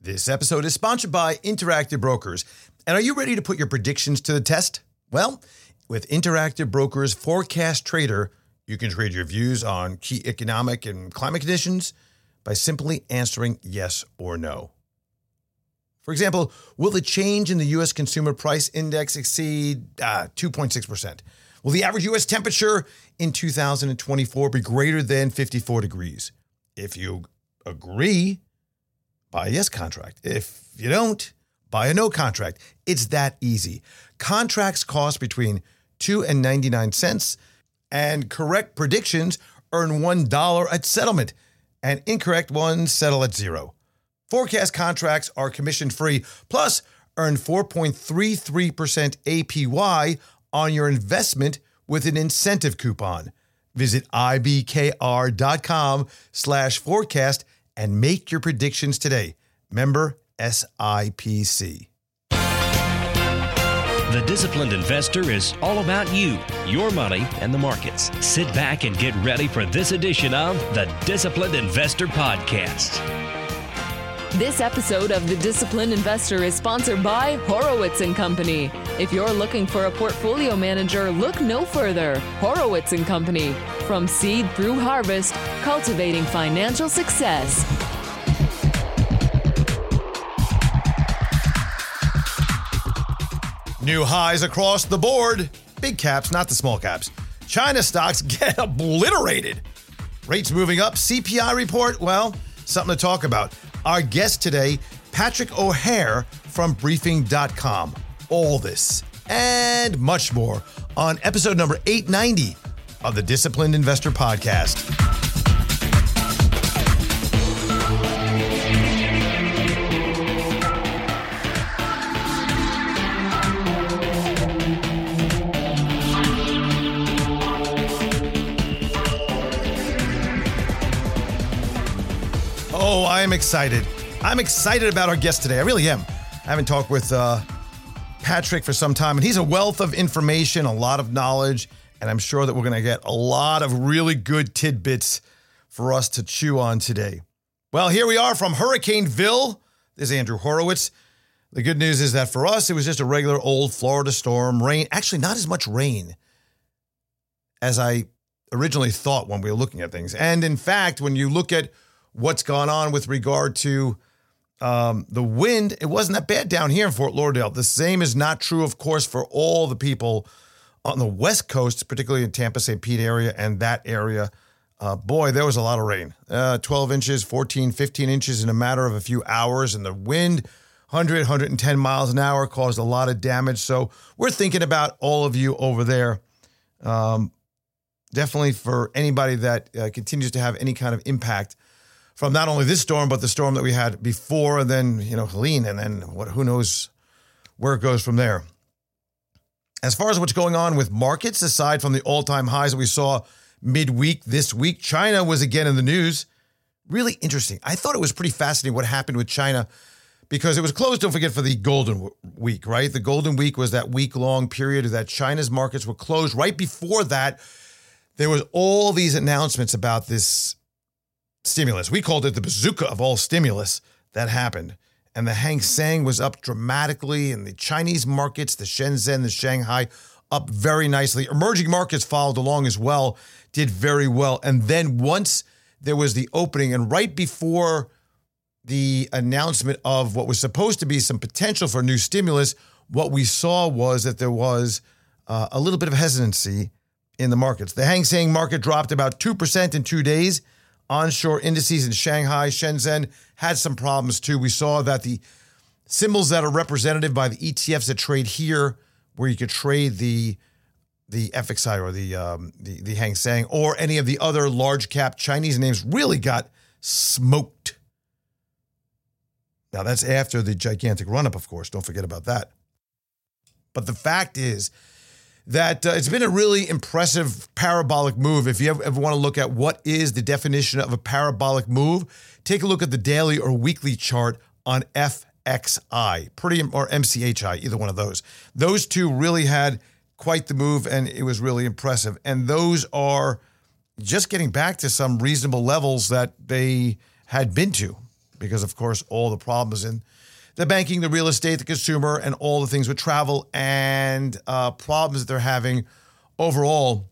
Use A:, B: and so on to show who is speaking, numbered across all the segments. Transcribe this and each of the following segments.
A: This episode is sponsored by Interactive Brokers. And are you ready to put your predictions to the test? Well, with Interactive Brokers Forecast Trader, you can trade your views on key economic and climate conditions by simply answering yes or no. For example, will the change in the U.S. Consumer Price Index exceed 2.6%? Will the average U.S. temperature in 2024 be greater than 54 degrees? If you agree, buy a yes contract. If you don't, buy a no contract. It's that easy. Contracts cost between $2 and 99 cents, and correct predictions earn $1 at settlement, and incorrect ones settle at $0. Forecast contracts are commission-free, plus earn 4.33% APY on your investment with an incentive coupon. Visit ibkr.com/forecast and make your predictions today. Member SIPC.
B: The Disciplined Investor is all about you, your money, and the markets. Sit back and get ready for this edition of the Disciplined Investor Podcast.
C: This episode of The Disciplined Investor is sponsored by Horowitz & Company. If you're looking for a portfolio manager, look no further. Horowitz & Company. From seed through harvest, cultivating financial success.
A: New highs across the board. Big caps, not the small caps. China stocks get obliterated. Rates moving up. CPI report, well, something to talk about. Our guest today, Patrick O'Hare from Briefing.com. All this and much more on episode number 890 of the Disciplined Investor Podcast. Oh, I am excited. I'm excited about our guest today. I really am. I haven't talked with Patrick for some time, and he's a wealth of information, a lot of knowledge, and I'm sure that we're going to get a lot of really good tidbits for us to chew on today. Well, here we are from Hurricaneville. This is Andrew Horowitz. The good news is that for us, it was just a regular old Florida storm. Rain, actually not as much rain as I originally thought when we were looking at things. And in fact, when you look at what's gone on with regard to the wind, it wasn't that bad down here in Fort Lauderdale. The same is not true, of course, for all the people on the West Coast, particularly in Tampa, St. Pete area and that area. Boy, there was a lot of rain. 12 inches, 14, 15 inches in a matter of a few hours. And the wind, 100, 110 miles an hour, caused a lot of damage. So we're thinking about all of you over there. Definitely for anybody that continues to have any kind of impact from not only this storm, but the storm that we had before, and then, Helene, and then who knows where it goes from there. As far as what's going on with markets, aside from the all-time highs that we saw midweek this week, China was again in the news. Really interesting. I thought it was pretty fascinating what happened with China because it was closed, don't forget, for the Golden Week, right? The Golden Week was that week-long period that China's markets were closed. Right before that, there was all these announcements about this stimulus. We called it the bazooka of all stimulus that happened. And the Hang Seng was up dramatically, and the Chinese markets, the Shenzhen, the Shanghai, up very nicely. Emerging markets followed along as well, did very well. And then once there was the opening, and right before the announcement of what was supposed to be some potential for new stimulus, what we saw was that there was a little bit of hesitancy in the markets. The Hang Seng market dropped about 2% in 2 days. Onshore indices in Shanghai, Shenzhen had some problems too. We saw that the symbols that are representative by the ETFs that trade here, where you could trade the FXI or the Hang Seng or any of the other large cap Chinese names, really got smoked. Now that's after the gigantic run up, of course. Don't forget about that. But the fact is that it's been a really impressive parabolic move. If you ever want to look at what is the definition of a parabolic move, take a look at the daily or weekly chart on FXI, or MCHI, either one of those. Those two really had quite the move, and it was really impressive. And those are just getting back to some reasonable levels that they had been to because, of course, all the problems in the banking, the real estate, the consumer, and all the things with travel and problems that they're having overall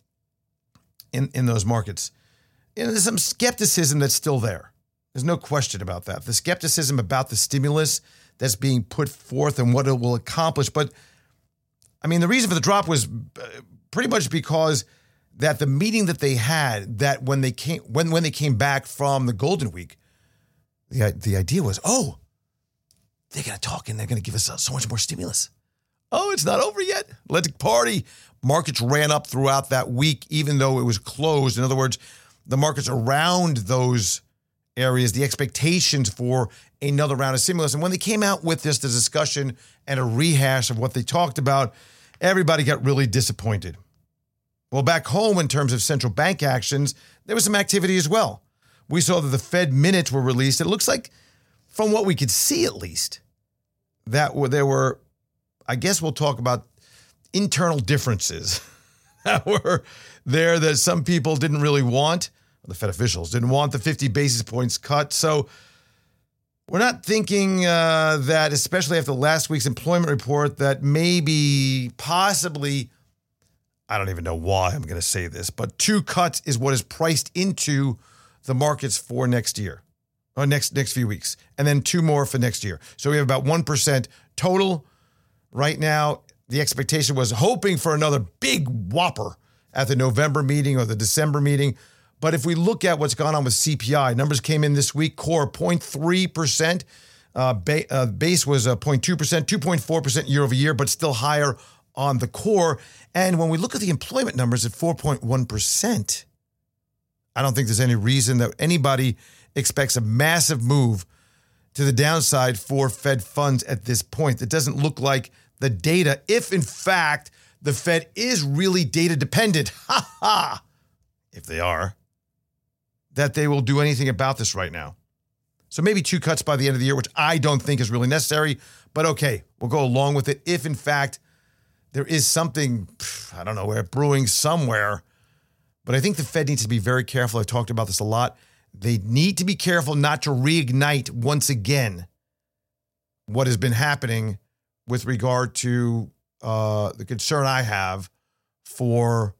A: in those markets. There's some skepticism that's still there. There's no question about that. The skepticism about the stimulus that's being put forth and what it will accomplish. But, I mean, the reason for the drop was pretty much because that the meeting that they had, that when they came back from the Golden Week, the idea was, oh, they're going to talk and they're going to give us so much more stimulus. Oh, it's not over yet. Let's party. Markets ran up throughout that week, even though it was closed. In other words, the markets around those areas, the expectations for another round of stimulus. And when they came out with this, the discussion and a rehash of what they talked about, everybody got really disappointed. Well, back home, in terms of central bank actions, there was some activity as well. We saw that the Fed minutes were released. It looks like, from what we could see at least, that there were, I guess we'll talk about internal differences that were there that some people didn't really want. The Fed officials didn't want the 50 basis points cut. So we're not thinking that, especially after last week's employment report, that maybe, possibly, I don't even know why I'm going to say this, but 2 cuts is what is priced into the markets for next year, or next few weeks, and then 2 more for next year. So we have about 1% total. Right now, the expectation was hoping for another big whopper at the November meeting or the December meeting. But if we look at what's gone on with CPI, numbers came in this week, core 0.3%, base was 0.2%, 2.4% year over year, but still higher on the core. And when we look at the employment numbers at 4.1%, I don't think there's any reason that anybody expects a massive move to the downside for Fed funds at this point. It doesn't look like the data, if in fact the Fed is really data dependent, if they are, that they will do anything about this right now. So maybe 2 cuts by the end of the year, which I don't think is really necessary, but okay, we'll go along with it. If in fact there is something, I don't know where, brewing somewhere, but I think the Fed needs to be very careful. I've talked about this a lot. They need to be careful not to reignite once again what has been happening with regard to the concern I have for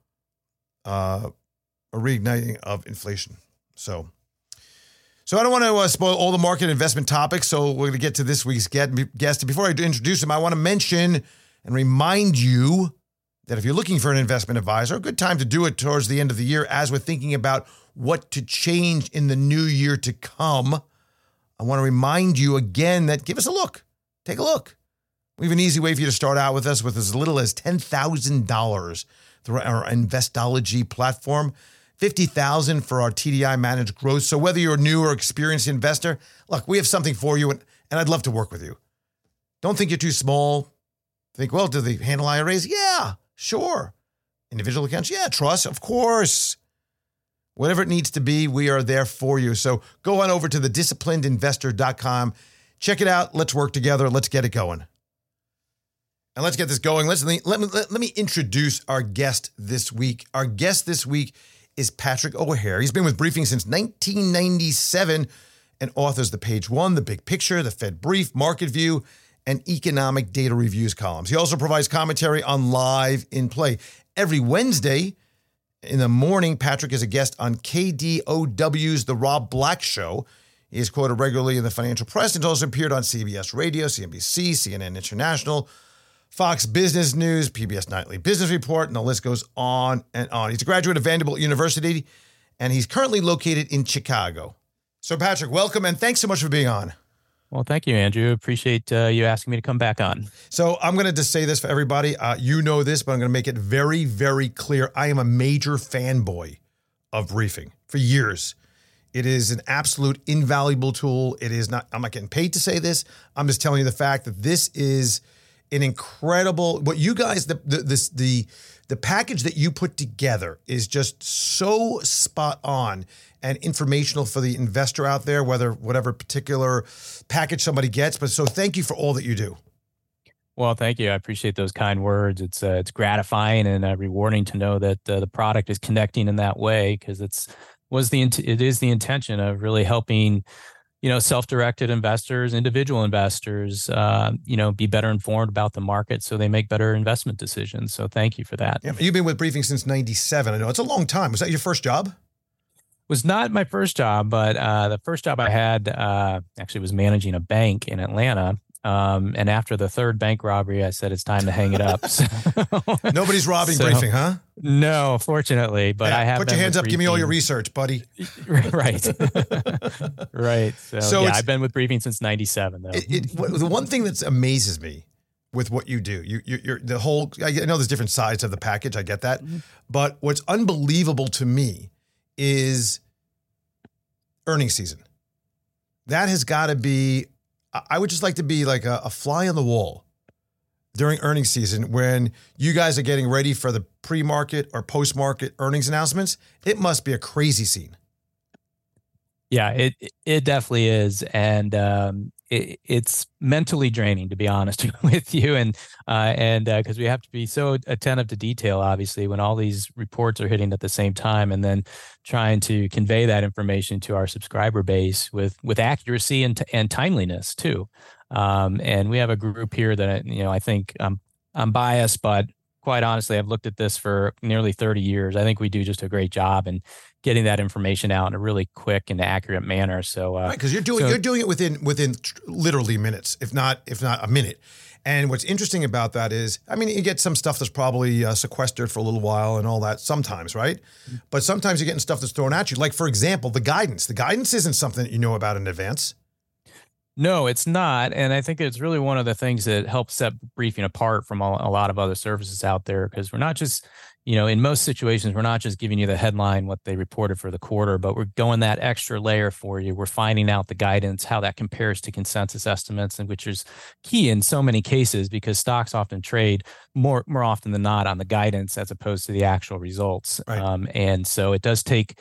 A: a reigniting of inflation. So I don't want to spoil all the market investment topics, so we're going to get to this week's guest. And before I introduce him, I want to mention and remind you that if you're looking for an investment advisor, a good time to do it towards the end of the year as we're thinking about what to change in the new year to come. I want to remind you again that give us a look. Take a look. We have an easy way for you to start out with us with as little as $10,000 through our Investology platform, $50,000 for our TDI managed growth. So whether you're a new or experienced investor, look, we have something for you, and I'd love to work with you. Don't think you're too small. Think, well, do they handle IRAs? Yeah, sure. Individual accounts? Yeah, trust, of course. Whatever it needs to be, we are there for you. So go on over to thedisciplinedinvestor.com. Check it out. Let's work together. Let's get it going. And let's get this going. Let me introduce our guest this week. Our guest this week is Patrick O'Hare. He's been with Briefing since 1997 and authors the Page One, The Big Picture, The Fed Brief, Market View, and Economic Data Reviews columns. He also provides commentary on Live in Play. Every Wednesday in the morning, Patrick is a guest on KDOW's The Rob Black Show. He is quoted regularly in the financial press and also appeared on CBS Radio, CNBC, CNN International, Fox Business News, PBS Nightly Business Report, and the list goes on and on. He's a graduate of Vanderbilt University, and he's currently located in Chicago. So, Patrick, welcome, and thanks so much for being on.
D: Well, thank you, Andrew. Appreciate you asking me to come back on.
A: So I'm going to just say this for everybody. You know this, but I'm going to make it very, very clear. I am a major fanboy of Briefing for years. It is an absolute invaluable tool. It is not, I'm not getting paid to say this. I'm just telling you the fact that this is an incredible, what you guys, the package that you put together is just so spot on and informational for the investor out there, whatever particular package somebody gets. But so thank you for all that you do.
D: Well, thank you. I appreciate those kind words. It's gratifying and rewarding to know that the product is connecting in that way, because it is the intention of really helping self-directed investors, individual investors, be better informed about the market so they make better investment decisions. So thank you for that.
A: Yeah, you've been with Briefing since 97. I know it's a long time. Was that your first job?
D: Was not my first job, but the first job I had actually was managing a bank in Atlanta. And after the third bank robbery, I said, it's time to hang it up. So,
A: nobody's robbing Briefing, huh?
D: No, fortunally, but I have.
A: Put your hands up. Give me all your research, buddy.
D: Right. Right. So I've been with Briefing since 97, though.
A: The one thing that amazes me with what you do, you're the whole, I know there's different sides of the package. I get that. Mm-hmm. But what's unbelievable to me is earnings season. That has got to be, I would just like to be like a fly on the wall during earnings season when you guys are getting ready for the pre-market or post-market earnings announcements. It must be a crazy scene.
D: Yeah, it definitely is. And it's mentally draining, to be honest with you. And because we have to be so attentive to detail, obviously, when all these reports are hitting at the same time, and then trying to convey that information to our subscriber base with accuracy and timeliness too. And we have a group here that, I think I'm biased, but quite honestly, I've looked at this for nearly 30 years. I think we do just a great job in getting that information out in a really quick and accurate manner. So,
A: right, because you're doing it within literally minutes, if not a minute. And what's interesting about that is, I mean, you get some stuff that's probably sequestered for a little while and all that sometimes, right? But sometimes you're getting stuff that's thrown at you. Like, for example, the guidance. The guidance isn't something that you know about in advance.
D: No, it's not. And I think it's really one of the things that helps set Briefing apart from a lot of other services out there, because we're not just, in most situations, we're not just giving you the headline, what they reported for the quarter, but we're going that extra layer for you. We're finding out the guidance, how that compares to consensus estimates, and which is key in so many cases, because stocks often trade more often than not on the guidance as opposed to the actual results. Right. And so it does take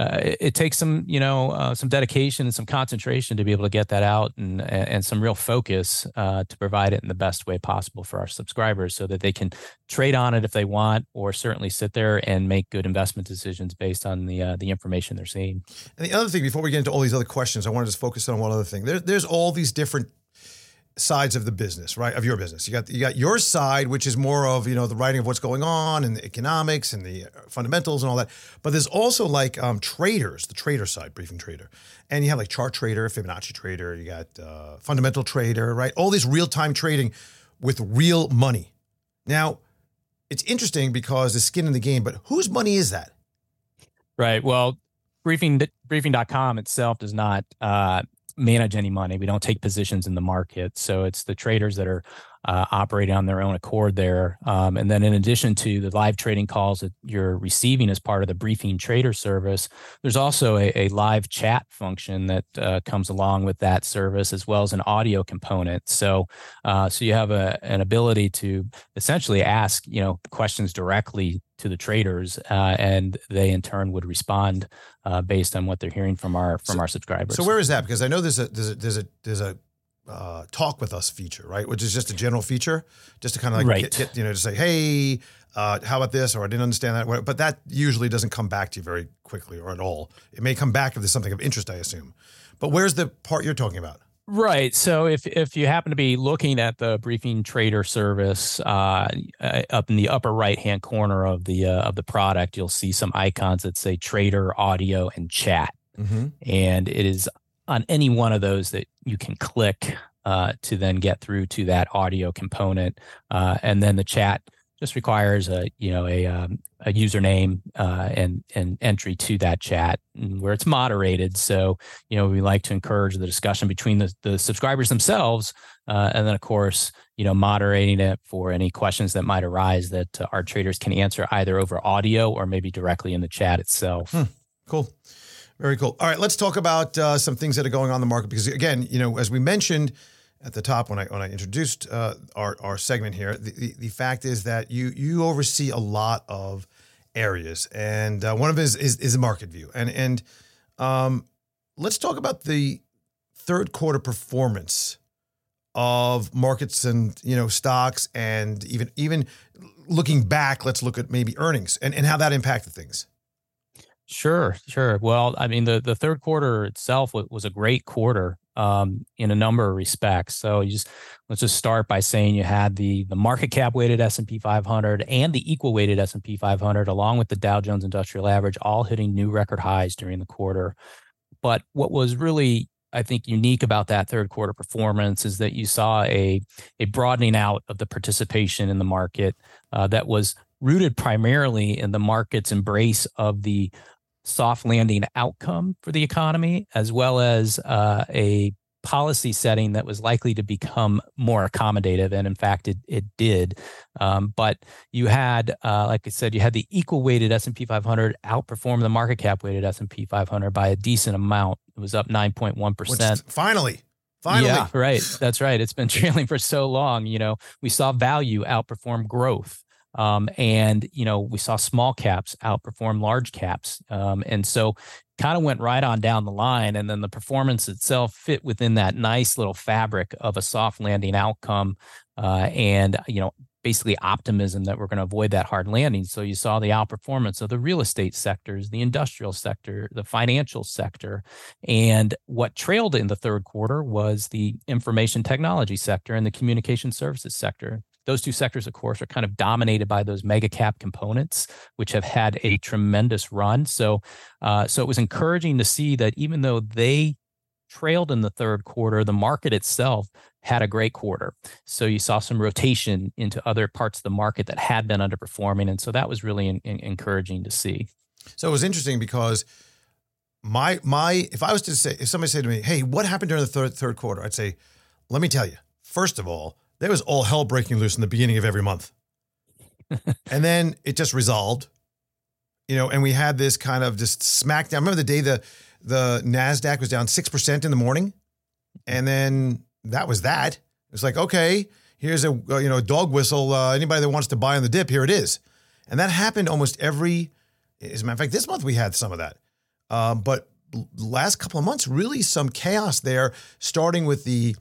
D: some some dedication and some concentration to be able to get that out, and some real focus to provide it in the best way possible for our subscribers, so that they can trade on it if they want, or certainly sit there and make good investment decisions based on the information they're seeing.
A: And the other thing, before we get into all these other questions, I want to just focus on one other thing. There's all these different sides of the business, right? Of your business. You got your side, which is more of, the writing of what's going on and the economics and the fundamentals and all that. But there's also like traders, the trader side, Briefing Trader. And you have like chart trader, Fibonacci trader, you got fundamental trader, right? All this real-time trading with real money. Now, it's interesting because there's skin in the game, but whose money is that?
D: Right. Well, Briefing.com itself does not manage any money. We don't take positions in the market. So it's the traders that are operating on their own accord there. And then in addition to the live trading calls that you're receiving as part of the Briefing Trader service, there's also a live chat function that comes along with that service, as well as an audio component. So you have an ability to essentially ask, questions directly to the traders, and they in turn would respond based on what they're hearing from our subscribers.
A: So where is that? Because I know there's a talk with us feature, right? Which is just a general feature, just to kind of like get to say, hey, how about this? Or I didn't understand that. But that usually doesn't come back to you very quickly or at all. It may come back if there's something of interest, I assume. But where's the part you're talking about?
D: Right. So if you happen to be looking at the Briefing Trader service up in the upper right-hand corner of the product, you'll see some icons that say Trader, Audio, and Chat. Mm-hmm. And it is on any one of those that you can click to then get through to that audio component, and then the chat just requires a username and entry to that chat, where it's moderated. So we like to encourage the discussion between the subscribers themselves, and then of course moderating it for any questions that might arise that our traders can answer either over audio or maybe directly in the chat itself.
A: Cool. Very cool. All right, let's talk about some things that are going on in the market, because again, as we mentioned at the top when I introduced our segment here, the fact is that you oversee a lot of areas, and one of it is the market view. And let's talk about the third quarter performance of markets and stocks, and even looking back, let's look at maybe earnings and how that impacted things.
D: Sure. Well, I mean, the third quarter itself was a great quarter in a number of respects. So let's just start by saying you had the market cap weighted S&P 500 and the equal weighted S&P 500, along with the Dow Jones Industrial Average, all hitting new record highs during the quarter. But what was really, I think, unique about that third quarter performance is that you saw a broadening out of the participation in the market that was rooted primarily in the market's embrace of the soft landing outcome for the economy, as well as a policy setting that was likely to become more accommodative. And in fact, it did. But you had, like I said, you had the equal weighted S&P 500 outperform the market cap weighted S&P 500 by a decent amount. It was up 9.1%.
A: Finally.
D: Yeah, right. That's right. It's been trailing for so long. We saw value outperform growth. And we saw small caps outperform large caps. And so kind of went right on down the line. And then the performance itself fit within that nice little fabric of a soft landing outcome. And basically optimism that we're going to avoid that hard landing. So you saw the outperformance of the real estate sectors, the industrial sector, the financial sector. And what trailed in the third quarter was the information technology sector and the communication services sector. Those two sectors, of course, are kind of dominated by those mega cap components, which have had a tremendous run. So it was encouraging to see that even though they trailed in the third quarter, the market itself had a great quarter. So you saw some rotation into other parts of the market that had been underperforming. And so that was really encouraging to see.
A: So it was interesting because if I was to say, if somebody said to me, hey, what happened during the third quarter? I'd say, let me tell you, first of all, there was all hell breaking loose in the beginning of every month. And then it just resolved, and we had this kind of just smackdown. Remember the day the NASDAQ was down 6% in the morning? And then that was that. It was like, okay, here's a dog whistle. Anybody that wants to buy on the dip, here it is. And that happened almost as a matter of fact, this month we had some of that. But last couple of months, really some chaos there, starting with the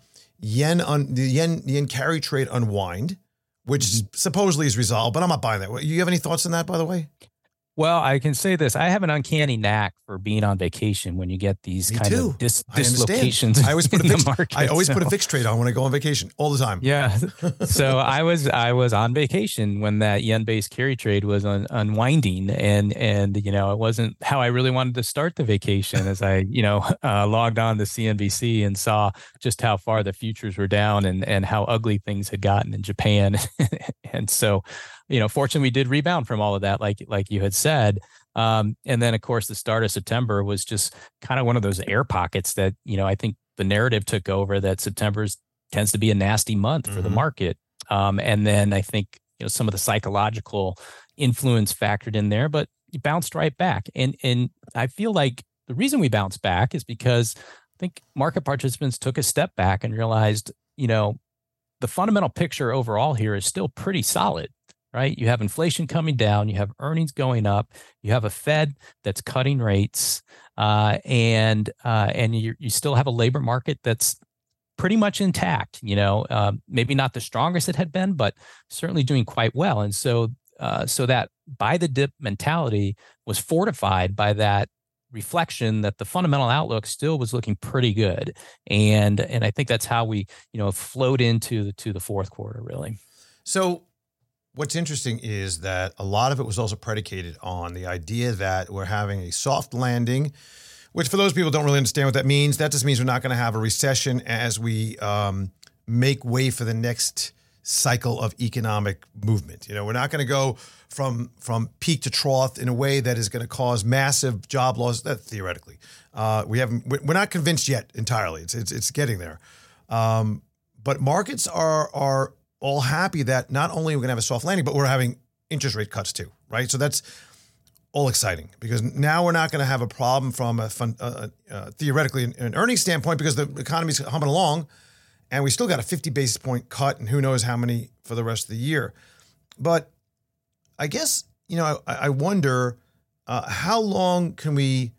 A: yen carry trade unwind, which supposedly is resolved, but I'm not buying that. You have any thoughts on that, by the way?
D: Well, I can say this. I have an uncanny knack for being on vacation when you get these of dislocations.
A: I always put a fixed trade on when I go on vacation all the time.
D: Yeah. So I was on vacation when that yen-based carry trade was unwinding, and it wasn't how I really wanted to start the vacation as I logged on to CNBC and saw just how far the futures were down and how ugly things had gotten in Japan. And so, fortunately, we did rebound from all of that, like you had said. And then, of course, the start of September was just kind of one of those air pockets that, I think the narrative took over that September tends to be a nasty month for the market. And then I think, some of the psychological influence factored in there, but you bounced right back. And I feel like the reason we bounced back is because I think market participants took a step back and realized, the fundamental picture overall here is still pretty solid. Right? You have inflation coming down, you have earnings going up, you have a Fed that's cutting rates, and you still have a labor market that's pretty much intact. Maybe not the strongest it had been, but certainly doing quite well. And so that buy the dip mentality was fortified by that reflection that the fundamental outlook still was looking pretty good, and I think that's how we flowed into the fourth quarter really.
A: So. What's interesting is that a lot of it was also predicated on the idea that we're having a soft landing, which for those people who don't really understand what that means, that just means we're not going to have a recession as we make way for the next cycle of economic movement. We're not going to go from peak to trough in a way that is going to cause massive job loss. That theoretically, we're not convinced yet entirely. It's getting there, but markets are all happy that not only we're going to have a soft landing, but we're having interest rate cuts too, right? So that's all exciting because now we're not going to have a problem from theoretically an earnings standpoint because the economy's humming along and we still got a 50 basis point cut and who knows how many for the rest of the year. But I guess, I wonder how long can we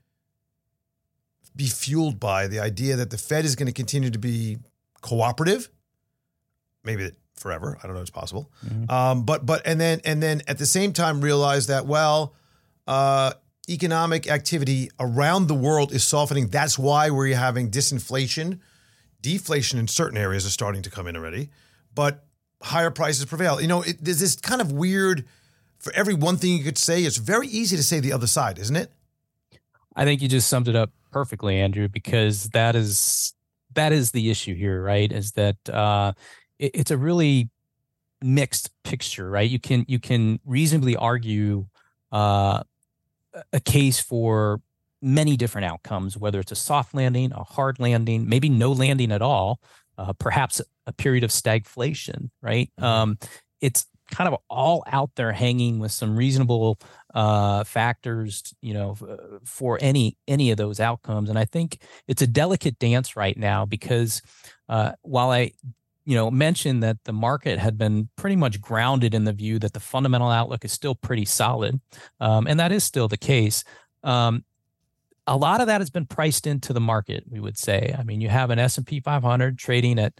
A: be fueled by the idea that the Fed is going to continue to be cooperative? Maybe forever. I don't know. It's possible. But and then at the same time realize that, economic activity around the world is softening. That's why we're having disinflation. Deflation in certain areas is starting to come in already, but higher prices prevail. There's this kind of weird, for every one thing you could say, it's very easy to say the other side, isn't it?
D: I think you just summed it up perfectly, Andrew, because that is the issue here, right? Is that it's a really mixed picture, right? You can reasonably argue a case for many different outcomes, whether it's a soft landing, a hard landing, maybe no landing at all, perhaps a period of stagflation, right? Mm-hmm. It's kind of all out there hanging with some reasonable factors, for any of those outcomes. And I think it's a delicate dance right now because while I mentioned that the market had been pretty much grounded in the view that the fundamental outlook is still pretty solid, and that is still the case. A lot of that has been priced into the market, we would say. I mean, you have an S&P 500 trading at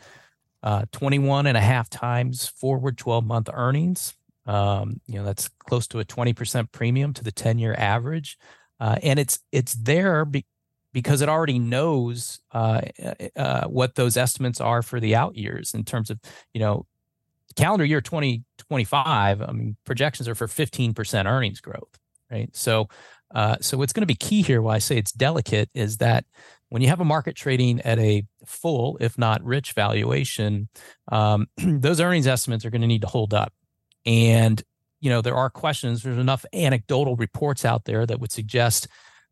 D: 21 and a half times forward 12-month earnings. That's close to a 20% premium to the 10-year average. And it's there because it already knows what those estimates are for the out years in terms of, calendar year 2025. I mean, projections are for 15% earnings growth, right? So what's going to be key here, why I say it's delicate, is that when you have a market trading at a full, if not rich valuation, those earnings estimates are going to need to hold up. And, there are questions. There's enough anecdotal reports out there that would suggest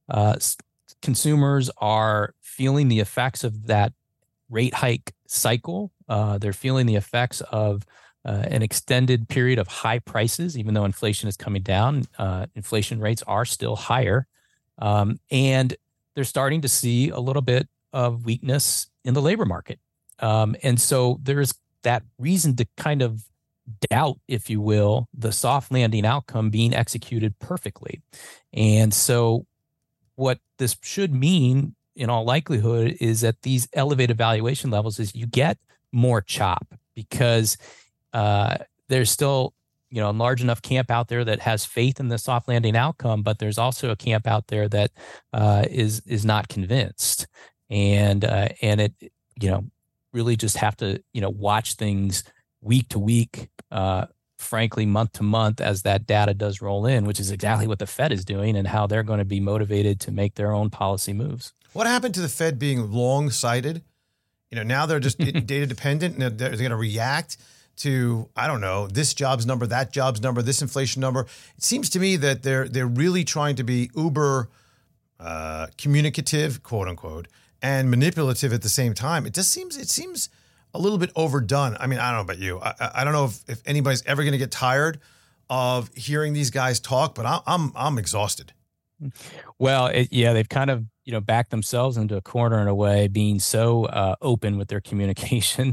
D: consumers are feeling the effects of that rate hike cycle. They're feeling the effects of an extended period of high prices, even though inflation is coming down. Inflation rates are still higher. And they're starting to see a little bit of weakness in the labor market. And so there's that reason to kind of doubt, if you will, the soft landing outcome being executed perfectly. And so what this should mean in all likelihood is that these elevated valuation levels is you get more chop because there's still, a large enough camp out there that has faith in the soft landing outcome, but there's also a camp out there that is not convinced, and it really just have to watch things week to week, frankly month to month as that data does roll in, which is exactly what the Fed is doing and how they're going to be motivated to make their own policy moves.
A: What happened to the Fed being long-sighted? Now they're just data dependent, and they're going to react to, I don't know, this jobs number, that jobs number, this inflation number. It seems to me that they're really trying to be uber communicative, quote unquote, and manipulative at the same time. It seems a little bit overdone. I mean, I don't know about you. I don't know if anybody's ever going to get tired of hearing these guys talk, but I'm exhausted.
D: Well, they've kind of backed themselves into a corner in a way, being so open with their communication.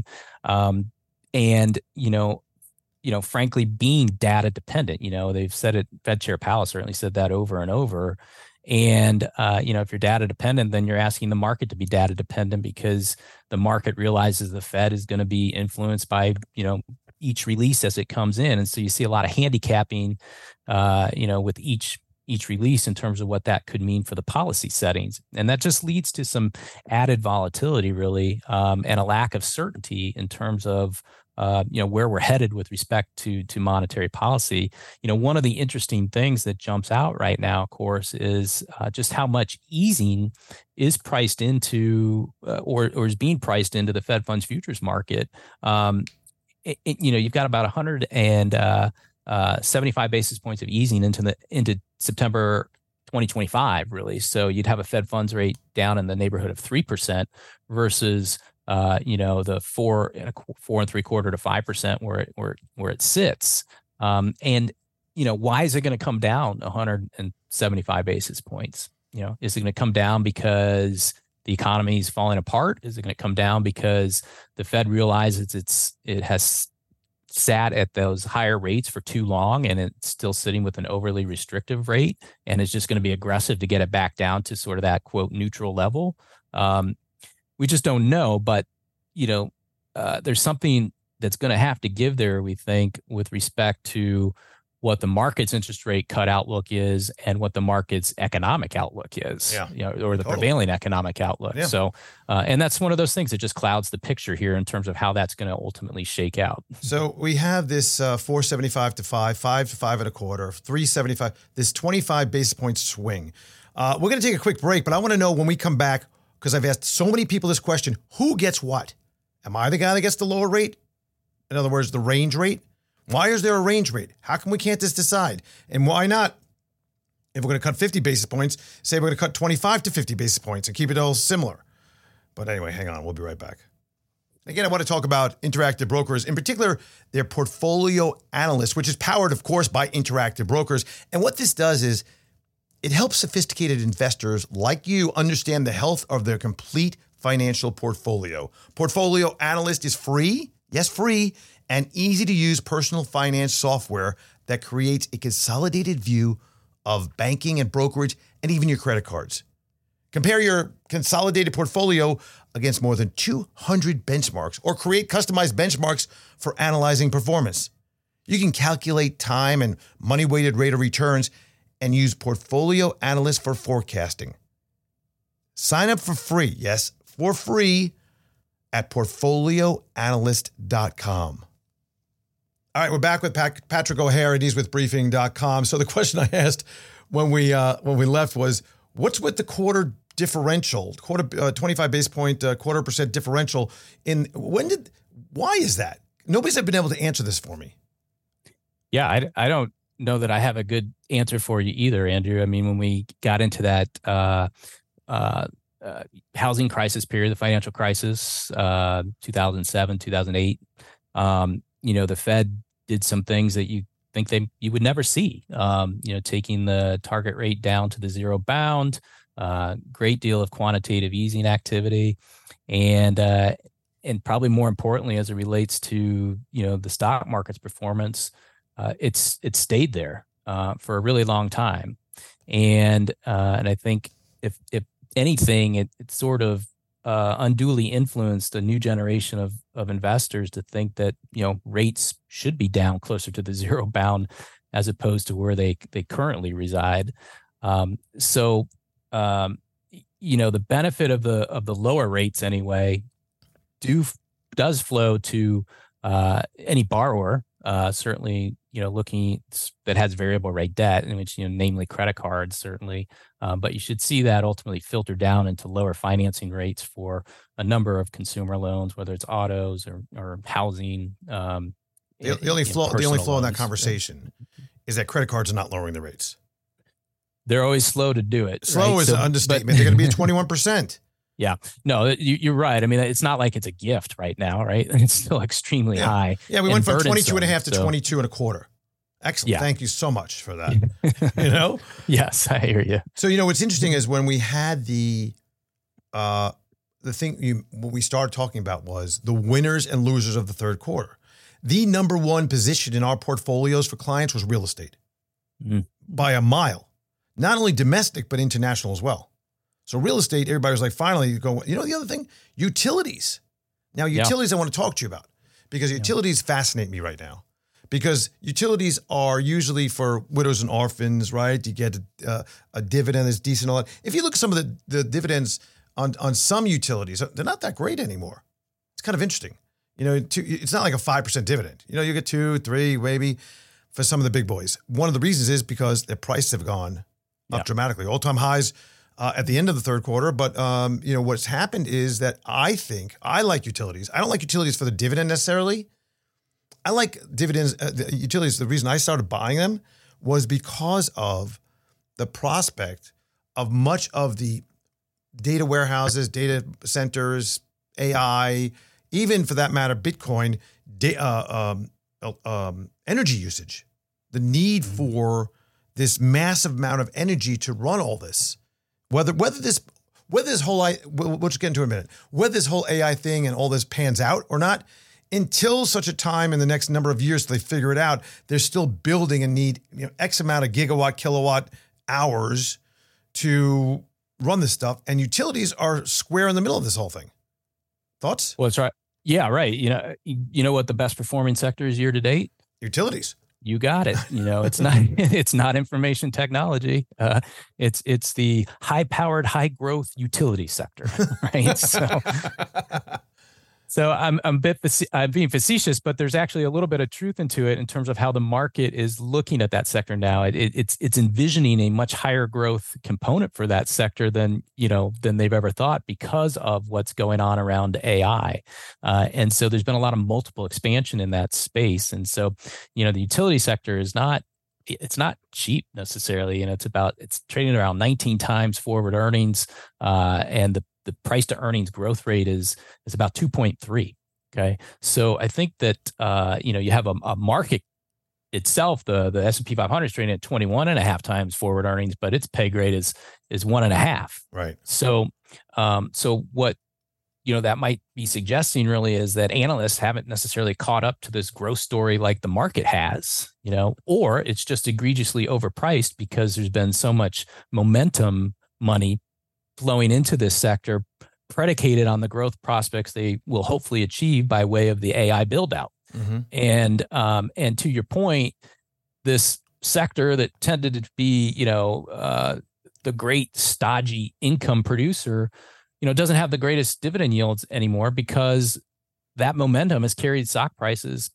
D: And, frankly, being data dependent, they've said it, Fed Chair Powell certainly said that over and over. And, if you're data dependent, then you're asking the market to be data dependent because the market realizes the Fed is going to be influenced by, each release as it comes in. And so you see a lot of handicapping, with each release in terms of what that could mean for the policy settings. And that just leads to some added volatility, really, and a lack of certainty in terms of, where we're headed with respect to monetary policy. One of the interesting things that jumps out right now, of course, is just how much easing is priced into or is being priced into the Fed funds futures market. You've got about 175 basis points of easing into September 2025, really. So you'd have a Fed funds rate down in the neighborhood of 3% versus the 4.75% to 5% where it sits. And why is it going to come down 175 basis points? Is it going to come down because the economy is falling apart? Is it going to come down because the Fed realizes it has sat at those higher rates for too long and it's still sitting with an overly restrictive rate and it's just going to be aggressive to get it back down to sort of that quote neutral level? We just don't know, but there's something that's going to have to give there, we think, with respect to what the market's interest rate cut outlook is and what the market's economic outlook is, or the prevailing economic outlook. Yeah. So, and that's one of those things that just clouds the picture here in terms of how that's going to ultimately shake out.
A: So we have this 475 to 5 to 5 and a quarter, 375, this 25 basis point swing. We're going to take a quick break, but I want to know when we come back, because I've asked so many people this question, who gets what? Am I the guy that gets the lower rate? In other words, the range rate? Why is there a range rate? How come we can't just decide? And why not, if we're going to cut 50 basis points, say we're going to cut 25 to 50 basis points and keep it all similar? But anyway, hang on. We'll be right back. Again, I want to talk about Interactive Brokers, in particular, their portfolio analyst, which is powered, of course, by Interactive Brokers. And what this does is it helps sophisticated investors like you understand the health of their complete financial portfolio. Portfolio Analyst is free, yes, free, and easy to use personal finance software that creates a consolidated view of banking and brokerage and even your credit cards. Compare your consolidated portfolio against more than 200 benchmarks or create customized benchmarks for analyzing performance. You can calculate time and money-weighted rate of returns and use Portfolio Analyst for forecasting. Sign up for free, yes, for free at portfolioanalyst.com. All right, we're back with Patrick O'Hare, and he's with Briefing.com. So the question I asked when we left was, what's with the quarter differential, 25 basis point, 0.25% differential? Why is that? Nobody's been able to answer this for me.
D: Yeah, I don't know that I have a good answer for you either, Andrew. I mean, when we got into that housing crisis period, the financial crisis, 2007, 2008, the Fed did some things that you think you would never see, taking the target rate down to the zero bound, great deal of quantitative easing activity. And probably more importantly, as it relates to, the stock market's performance, it's stayed there for a really long time. And I think if anything, it sort of unduly influenced a new generation of investors to think that, rates should be down closer to the zero bound as opposed to where they currently reside. The benefit of the lower rates anyway does flow to any borrower, certainly, looking that has variable rate debt, in which, namely credit cards, certainly. But you should see that ultimately filter down into lower financing rates for a number of consumer loans, whether it's autos or housing.
A: The only flaw in that conversation is that credit cards are not lowering the rates.
D: They're always slow to do it.
A: Slow right? is an understatement. They're going to be at 21%.
D: Yeah, no, you're right. I mean, it's not like it's a gift right now, right? It's still extremely high.
A: Yeah, we went from 22.5 to 22.25. Excellent. Yeah. Thank you so much for that.
D: Yes, I hear you.
A: So, what's interesting is when we had what we started talking about was the winners and losers of the third quarter. The number one position in our portfolios for clients was real estate by a mile, not only domestic, but international as well. So real estate, everybody was like, finally, you go, the other thing, utilities. Now, utilities I want to talk to you about because utilities fascinate me right now because utilities are usually for widows and orphans, right? You get a dividend that's decent. If you look at some of the dividends on some utilities, they're not that great anymore. It's kind of interesting. It's not like a 5% dividend. You get 2, 3, maybe for some of the big boys. One of the reasons is because their prices have gone up dramatically, all-time highs. At the end of the third quarter. But, what's happened is that I like utilities. I don't like utilities for the dividend necessarily. I like dividends, utilities. The reason I started buying them was because of the prospect of much of the data warehouses, data centers, AI, even for that matter, Bitcoin, energy usage, the need for this massive amount of energy to run all this. Whether this whole, we'll just get into it in a minute, whether this whole AI thing and all this pans out or not, until such a time in the next number of years they figure it out, they're still building and need X amount of gigawatt, kilowatt hours to run this stuff. And utilities are square in the middle of this whole thing. Thoughts?
D: Well, that's right. Yeah, right. You know what the best performing sector is year to date?
A: Utilities.
D: You got it. It's not information technology. It's the high-powered, high-growth utility sector, right? So I'm being facetious, but there's actually a little bit of truth into it in terms of how the market is looking at that sector now. It's envisioning a much higher growth component for that sector than they've ever thought because of what's going on around AI. And so there's been a lot of multiple expansion in that space. And so, the utility sector it's not cheap necessarily. And it's trading around 19 times forward earnings. And the price to earnings growth rate is about 2.3. Okay. So I think that, you have a market itself, the S&P 500 is trading at 21.5 times forward earnings, but its pay grade is 1.5.
A: Right.
D: So what, that might be suggesting really is that analysts haven't necessarily caught up to this growth story like the market has, or it's just egregiously overpriced because there's been so much momentum money flowing into this sector predicated on the growth prospects they will hopefully achieve by way of the AI build out. Mm-hmm. And to your point, this sector that tended to be, the great stodgy income producer, doesn't have the greatest dividend yields anymore because that momentum has carried stock prices,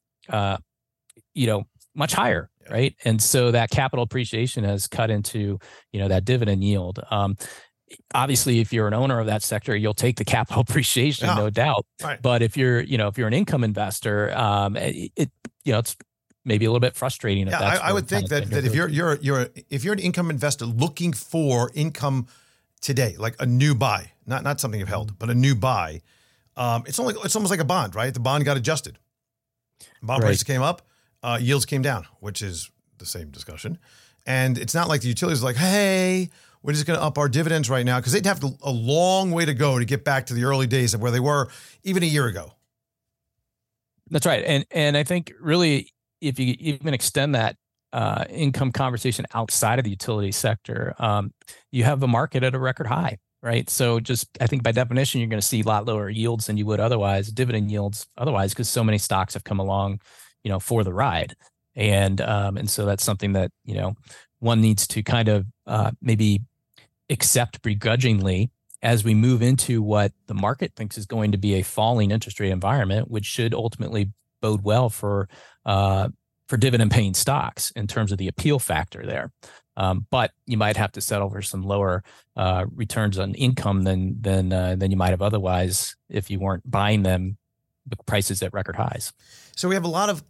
D: much higher. Right. And so that capital appreciation has cut into, that dividend yield. Obviously, if you're an owner of that sector, you'll take the capital appreciation, no doubt. Right. But if you're an income investor, it's maybe a little bit frustrating.
A: Yeah, I would think that if you're an income investor looking for income today, like a new buy, not something you've held, but a new buy, it's almost like a bond, right? The bond got adjusted, bond prices came up, yields came down, which is the same discussion, and it's not like the utilities are like, hey, we're just going to up our dividends right now, because they'd have a long way to go to get back to the early days of where they were even a year ago.
D: That's right. And I think really, if you even extend that income conversation outside of the utility sector, you have a market at a record high, right? So I think by definition, you're going to see a lot lower yields than you would otherwise, dividend yields otherwise, because so many stocks have come along, for the ride. And so that's something that, one needs to kind of maybe accept begrudgingly as we move into what the market thinks is going to be a falling interest rate environment, which should ultimately bode well for dividend paying stocks in terms of the appeal factor there. But you might have to settle for some lower returns on income than you might have otherwise if you weren't buying them with prices at record highs. So
A: we have a lot of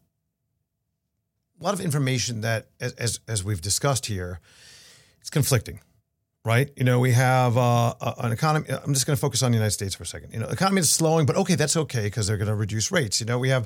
A: information that, as we've discussed here, it's conflicting. Right. We have an economy. I'm just going to focus on the United States for a second. Economy is slowing, but that's okay because they're going to reduce rates. We have,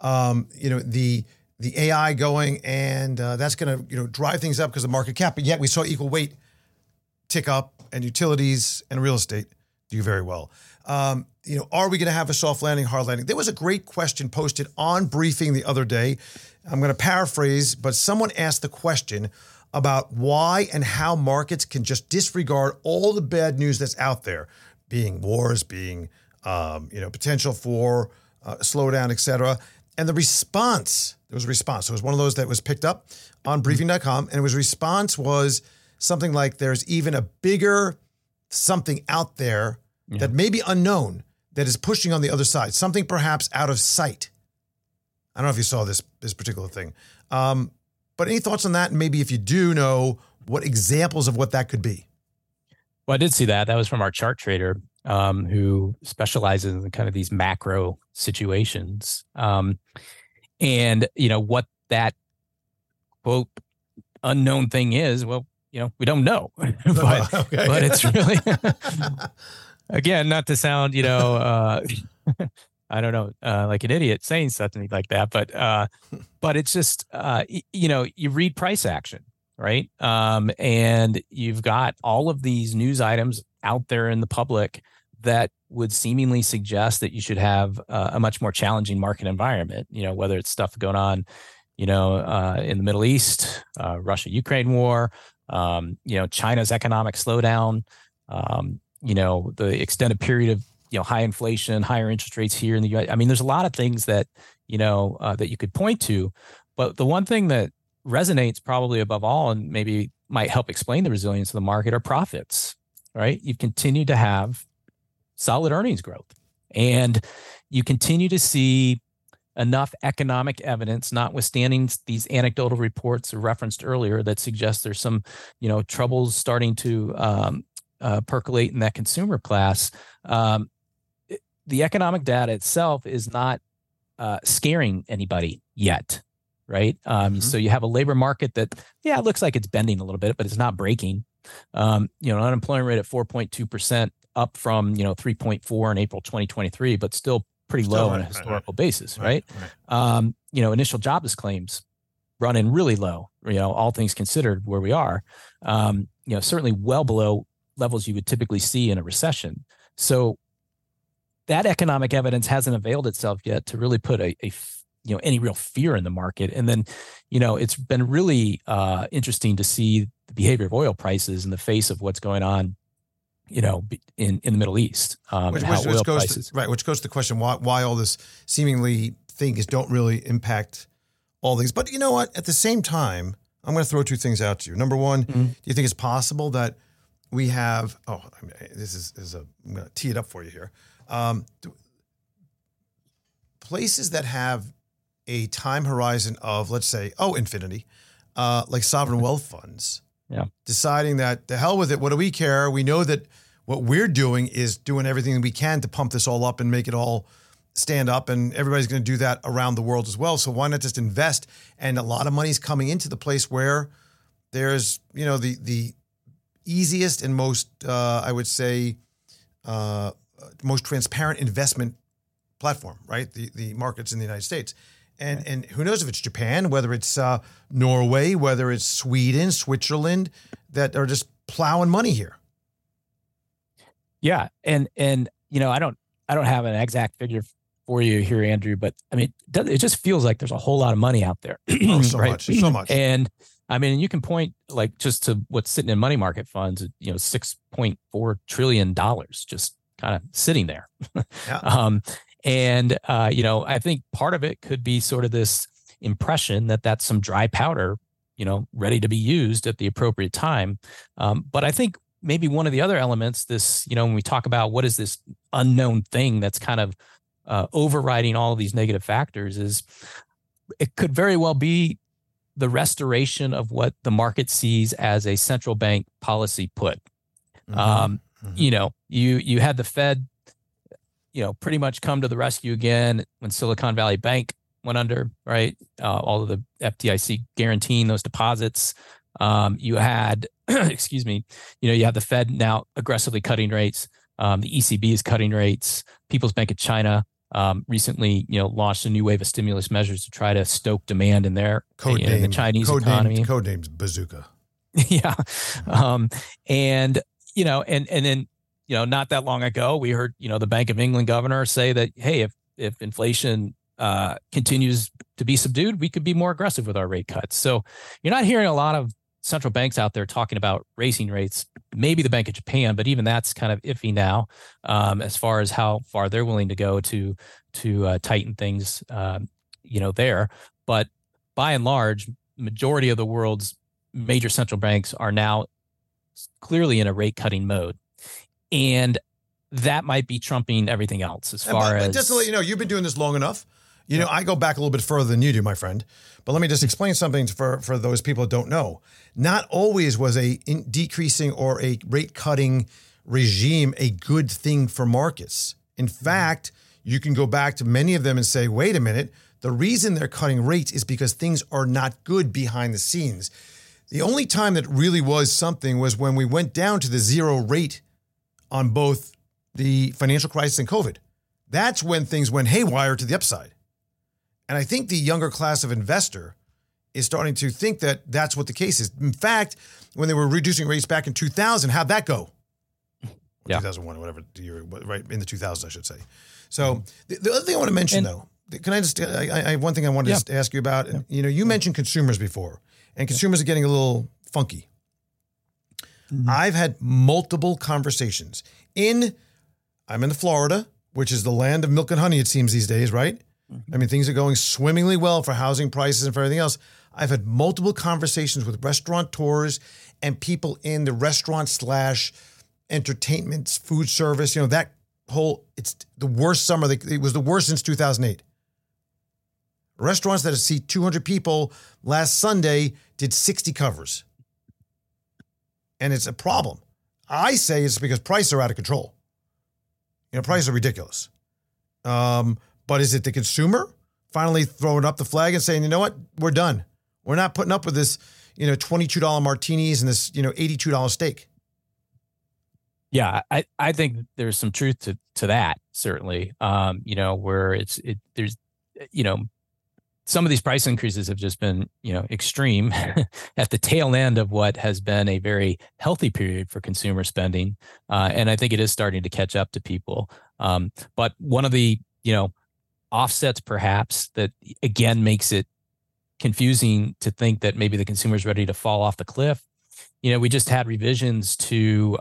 A: the AI going, and that's going to, drive things up because of market cap. But yet we saw equal weight tick up, and utilities and real estate do very well. Are we going to have a soft landing, hard landing? There was a great question posted on Briefing the other day. I'm going to paraphrase, but someone asked the question about why and how markets can just disregard all the bad news that's out there, being wars, being potential for slowdown, et cetera. And there was a response. So it was one of those that was picked up on Briefing.com, and response was something like, there's even a bigger something out there that may be unknown that is pushing on the other side, something perhaps out of sight. I don't know if you saw this particular thing. But any thoughts on that? And maybe if you do know, what examples of what that could be?
D: Well, I did see that. That was from our chart trader who specializes in kind of these macro situations. And, what that, quote, unknown thing is, well, we don't know. but it's really, again, not to sound, I don't know, like an idiot saying something like that, but it's just, you read price action, right? And you've got all of these news items out there in the public that would seemingly suggest that you should have a much more challenging market environment, whether it's stuff going on, in the Middle East, Russia-Ukraine war, China's economic slowdown, the extended period of, high inflation, higher interest rates here in the U.S. I mean, there's a lot of things that, that you could point to, But the one thing that resonates probably above all, and maybe might help explain the resilience of the market, are profits, right? You've continued to have solid earnings growth, and you continue to see enough economic evidence, notwithstanding these anecdotal reports referenced earlier, that suggest there's some, troubles starting to percolate in that consumer class. The economic data itself is not scaring anybody yet, right? So you have a labor market that, it looks like it's bending a little bit, but it's not breaking. An unemployment rate at 4.2%, up from 3.4 in April 2023, but still pretty low on a historical basis, right? Initial jobless claims running really low, all things considered, where we are, certainly well below levels you would typically see in a recession. So that economic evidence hasn't availed itself yet to really put any real fear in the market. And then, it's been really interesting to see the behavior of oil prices in the face of what's going on, in the Middle East, which goes
A: to the question why all this seemingly things don't really impact all these. But you know what? At the same time, I'm going to throw two things out to you. Number one, do you think it's possible that we have? I'm going to tee it up for you here. Places that have a time horizon of, let's say, infinity, like sovereign wealth funds.
D: Yeah.
A: Deciding that the hell with it. What do we care? We know that what we're doing is doing everything we can to pump this all up and make it all stand up. And everybody's going to do that around the world as well. So why not just invest? And a lot of money's coming into the place where there's, the easiest and most, I would say, most transparent investment platform, right? The markets in the United States. And who knows if it's Japan, whether it's Norway, whether it's Sweden, Switzerland, that are just plowing money here.
D: Yeah, and I don't have an exact figure for you here, Andrew, but I mean, it just feels like there's a whole lot of money out there.
A: So much.
D: And I mean, you can point just to what's sitting in money market funds, $6.4 trillion just kind of sitting there.
A: Yeah.
D: I think part of it could be sort of this impression that that's some dry powder, ready to be used at the appropriate time. But I think maybe one of the other elements, this, when we talk about what is this unknown thing that's kind of overriding all of these negative factors, is it could very well be the restoration of what the market sees as a central bank policy put. You had the Fed, pretty much come to the rescue again when Silicon Valley Bank went under, right? All of the FDIC guaranteeing those deposits. You had, you have the Fed now aggressively cutting rates. The ECB is cutting rates. People's Bank of China recently, launched a new wave of stimulus measures to try to stoke demand in their in the Chinese economy.
A: Codenamed Bazooka.
D: Yeah. And then, not that long ago, we heard, the Bank of England governor say that, hey, if inflation continues to be subdued, we could be more aggressive with our rate cuts. So you're not hearing a lot of central banks out there talking about raising rates, maybe the Bank of Japan, but even that's kind of iffy now as far as how far they're willing to go to tighten things, there. But by and large, majority of the world's major central banks are now clearly in a rate cutting mode. And that might be trumping everything else as far as...
A: Just to let you know, you've been doing this long enough. I go back a little bit further than you do, my friend. But let me just explain something for those people that don't know. Not always was a decreasing or a rate cutting regime a good thing for markets. In fact, you can go back to many of them and say, wait a minute, the reason they're cutting rates is because things are not good behind the scenes. The only time that really was something was when we went down to the zero rate on both the financial crisis and COVID. That's when things went haywire to the upside. And I think the younger class of investor is starting to think that that's what the case is. In fact, when they were reducing rates back in 2000, how'd that go?
D: Yeah.
A: 2001, whatever year, right in the 2000s, I should say. So the other thing I want to mention, though, can I just, I have one thing I wanted to ask you about. And, you mentioned consumers before, and consumers are getting a little funky. Mm-hmm. I've had multiple conversations I'm in Florida, which is the land of milk and honey, it seems these days, right? I mean, things are going swimmingly well for housing prices and for everything else. I've had multiple conversations with restaurateurs and people in the restaurant / entertainment, food service, that whole, it's the worst summer. It was the worst since 2008. Restaurants that seat 200 people last Sunday did 60 covers. And it's a problem. I say it's because prices are out of control. Prices are ridiculous. But is it the consumer finally throwing up the flag and saying, you know what, we're done. We're not putting up with this, $22 martinis and this, $82 steak.
D: Yeah, I think there's some truth to that, certainly. Where there's some of these price increases have just been, extreme at the tail end of what has been a very healthy period for consumer spending. And I think it is starting to catch up to people. But one of the, offsets perhaps that again makes it confusing to think that maybe the consumer is ready to fall off the cliff. We just had revisions to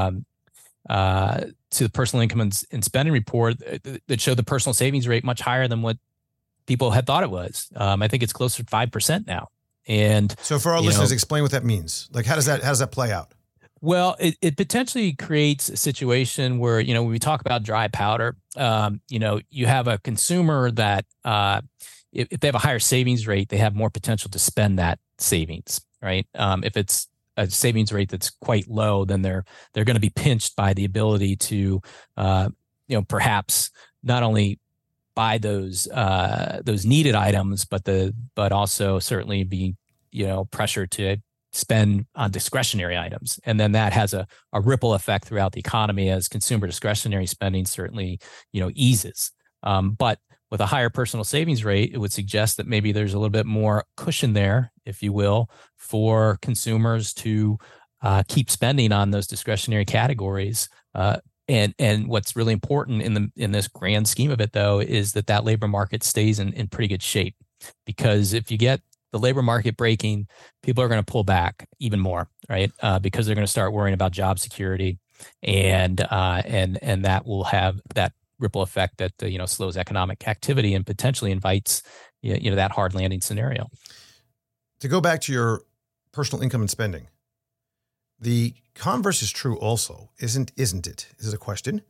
D: the personal income and spending report that showed the personal savings rate much higher than what people had thought it was. I think it's closer to 5% now. And
A: so for our listeners, explain what that means. Like, how does that play out?
D: Well, it potentially creates a situation where, when we talk about dry powder, you have a consumer that if they have a higher savings rate, they have more potential to spend that savings, right? If it's a savings rate that's quite low, then they're going to be pinched by the ability to, perhaps not only buy those needed items, but also certainly be, pressured to spend on discretionary items. And then that has a ripple effect throughout the economy as consumer discretionary spending certainly, eases. But with a higher personal savings rate, it would suggest that maybe there's a little bit more cushion there, if you will, for consumers to keep spending on those discretionary categories. And what's really important in this grand scheme of it, though, is that labor market stays in pretty good shape. Because if you get the labor market breaking, people are going to pull back even more, right? Because they're going to start worrying about job security, and that will have that ripple effect that slows economic activity and potentially invites that hard landing scenario.
A: To go back to your personal income and spending, the converse is true also, isn't it? This is a question.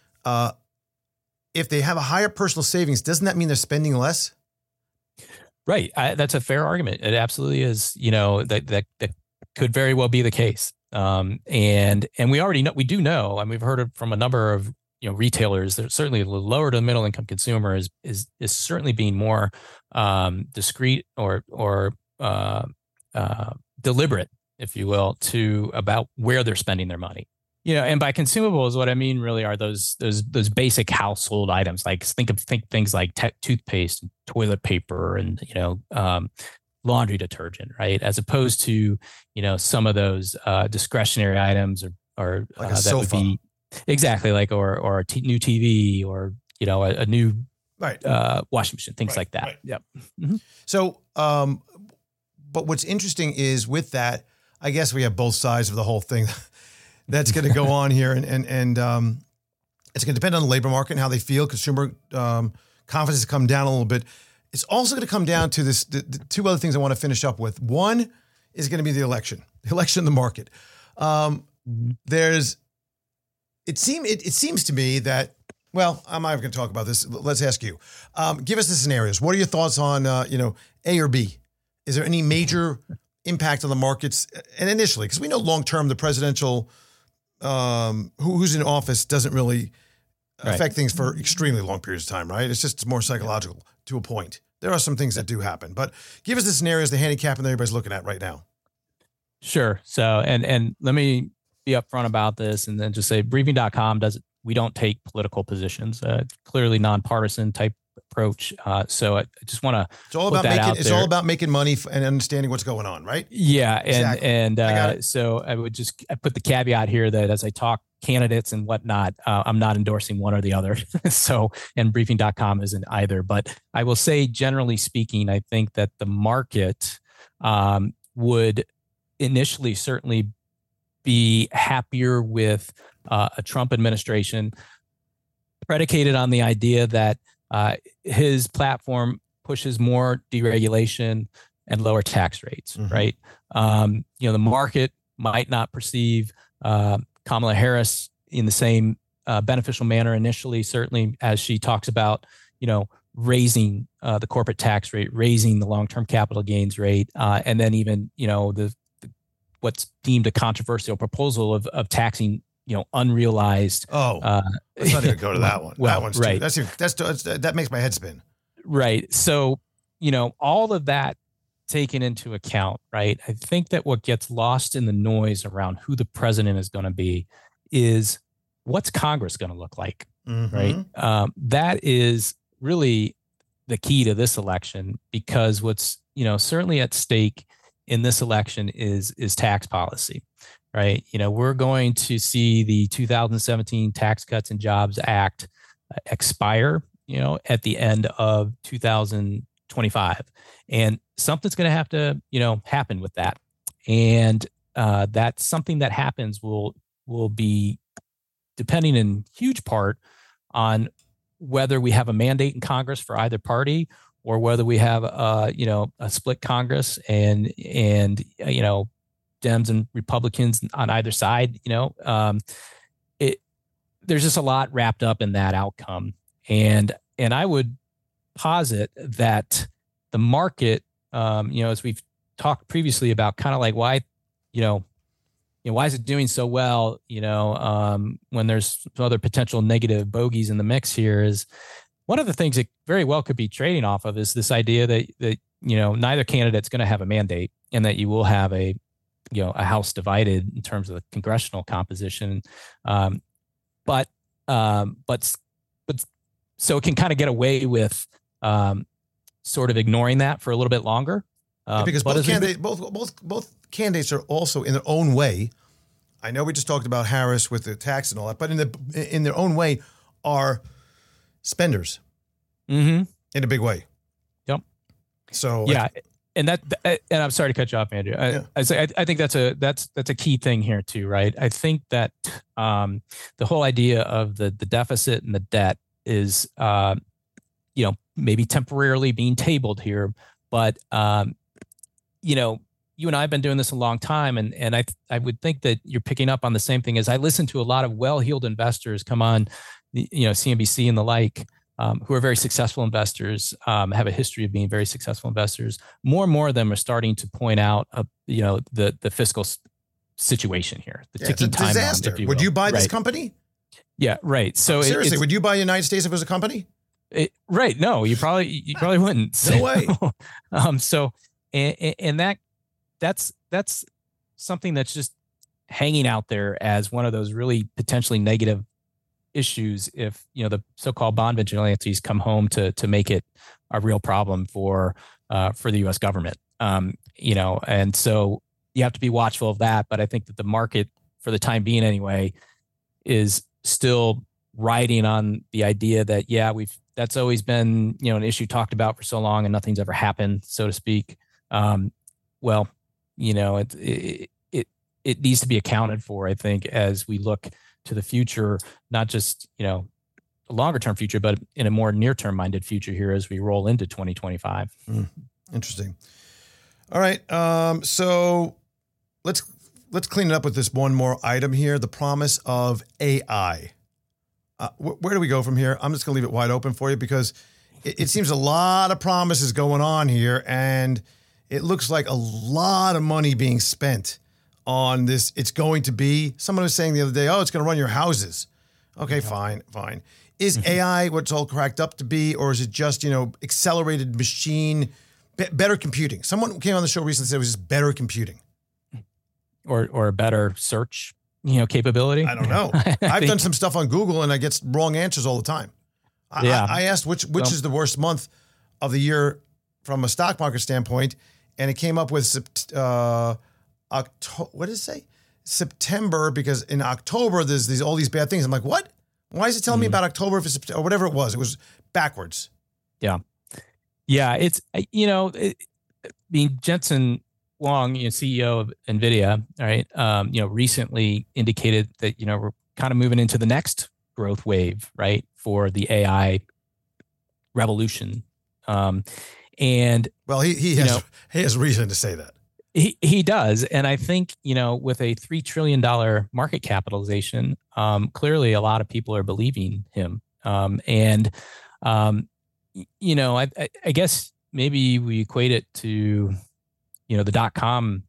A: If they have a higher personal savings, doesn't that mean they're spending less?
D: Right. That's a fair argument. It absolutely is. That could very well be the case. And we already know, and we've heard it from a number of retailers that certainly the lower to middle income consumer is certainly being more discreet or deliberate, if you will, about where they're spending their money. And by consumables, what I mean really are those basic household items. Like think things like toothpaste, toilet paper, and laundry detergent, right? As opposed to some of those discretionary items or
A: like a
D: that
A: sofa.
D: would be exactly like or a new TV or a new
A: right
D: washing machine, things like that.
A: Right.
D: Yep. Mm-hmm.
A: So, but what's interesting is with that, I guess we have both sides of the whole thing. That's going to go on here, and it's going to depend on the labor market and how they feel. Consumer confidence has come down a little bit. It's also going to come down to this. The two other things I want to finish up with. One is going to be the election in the market. It seems to me that. Well, I'm not even going to talk about this. Let's ask you. Give us the scenarios. What are your thoughts on A or B? Is there any major impact on the markets? And initially, because we know long term the presidential. Who's in office doesn't really affect things for extremely long periods of time, right? It's more psychological to a point. There are some things that do happen, but give us the scenarios, the handicap, and that everybody's looking at right now.
D: Sure. So, and let me be upfront about this and then just say briefing.com we don't take political positions, clearly nonpartisan type approach. So I just want to.
A: It's all about making money and understanding what's going on, right?
D: Yeah,
A: exactly.
D: and so I put the caveat here that as I talk candidates and whatnot, I'm not endorsing one or the other. So, and briefing.com isn't either. But I will say, generally speaking, I think that the market would initially certainly be happier with a Trump administration predicated on the idea that his platform pushes more deregulation and lower tax rates, right? The market might not perceive Kamala Harris in the same beneficial manner initially, certainly as she talks about, raising the corporate tax rate, raising the long-term capital gains rate, and then even, the what's deemed a controversial proposal of taxing, unrealized.
A: Let's not even go to that one.
D: Well,
A: that one's
D: right.
A: That makes my head spin.
D: Right. So, all of that taken into account, right? I think that what gets lost in the noise around who the president is going to be is what's Congress going to look like, right? That is really the key to this election, because what's, certainly at stake in this election is tax policy, right? We're going to see the 2017 Tax Cuts and Jobs Act expire, at the end of 2025. And something's going to have to, happen with that. And that's something that happens will be depending in huge part on whether we have a mandate in Congress for either party, or whether we have a split Congress and Dems and Republicans on either side. There's just a lot wrapped up in that outcome. And I would posit that the market, as we've talked previously about, kind of like why is it doing so well, when there's some other potential negative bogeys in the mix here, is one of the things that very well could be trading off of is this idea that neither candidate's going to have a mandate, and that you will have a House divided in terms of the congressional composition. But so it can kind of get away with sort of ignoring that for a little bit longer.
A: Because both candidates are also, in their own way, I know we just talked about Harris with the tax and all that, but in their own way are spenders in a big way.
D: Yep.
A: So
D: yeah, and I'm sorry to cut you off, Andrew. I think that's a key thing here too, right? I think that the whole idea of the deficit and the debt is maybe temporarily being tabled here, but you and I have been doing this a long time, and I would think that you're picking up on the same thing. As I listen to a lot of well-heeled investors come on, CNBC and the like, who are very successful investors, have a history of being very successful investors. More and more of them are starting to point out, the fiscal situation here, the ticking time bomb.
A: Disaster. Would you buy this company?
D: Yeah, right. So
A: seriously, would you buy United States if it was a company?
D: Right. No, you probably wouldn't. So,
A: no way.
D: And that's something that's just hanging out there as one of those really potentially negative issues if the so-called bond vigilantes come home to make it a real problem for the U.S. government. And so you have to be watchful of that. But I think that the market, for the time being anyway, is still riding on the idea that that's always been an issue talked about for so long and nothing's ever happened, so to speak. It needs to be accounted for, I think, as we look to the future, not just, a longer term future, but in a more near term minded future here as we roll into 2025.
A: Interesting. All right. So let's clean it up with this one more item here. The promise of AI. Where do we go from here? I'm just going to leave it wide open for you, because it seems a lot of promises going on here, and it looks like a lot of money being spent on this. It's going to be, someone was saying the other day, it's going to run your houses. Okay, fine. Is AI what it's all cracked up to be, or is it just, accelerated machine, better computing? Someone came on the show recently and said it was just better computing.
D: Or a better search, capability.
A: I don't know. I've done some stuff on Google and I get wrong answers all the time. I asked which is the worst month of the year from a stock market standpoint, and it came up with October. What did it say? September, because in October there's all these bad things. I'm like, what? Why is it telling me about October if it's September, or whatever it was? It was backwards.
D: Yeah. It's Jensen Huang, CEO of NVIDIA, right? Recently indicated that we're kind of moving into the next growth wave, right, for the AI revolution. And
A: well, he has reason to say that.
D: He does. And I think, with a $3 trillion market capitalization, clearly a lot of people are believing him. I guess maybe we equate it to, the .com